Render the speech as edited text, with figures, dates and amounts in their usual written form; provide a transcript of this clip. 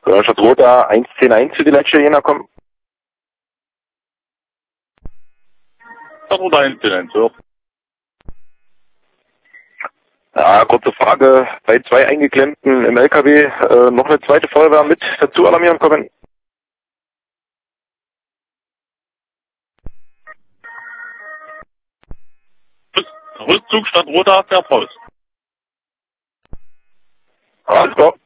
Stadt Roter 110-1 für die letzte Jena kommen. Stadt Roter 110-1, ja. Ja, kurze Frage. Bei 2 Eingeklemmten im LKW noch eine zweite Feuerwehr mit dazu alarmieren kommen. Rückzug Stadt Roter fährt raus. Alles klar.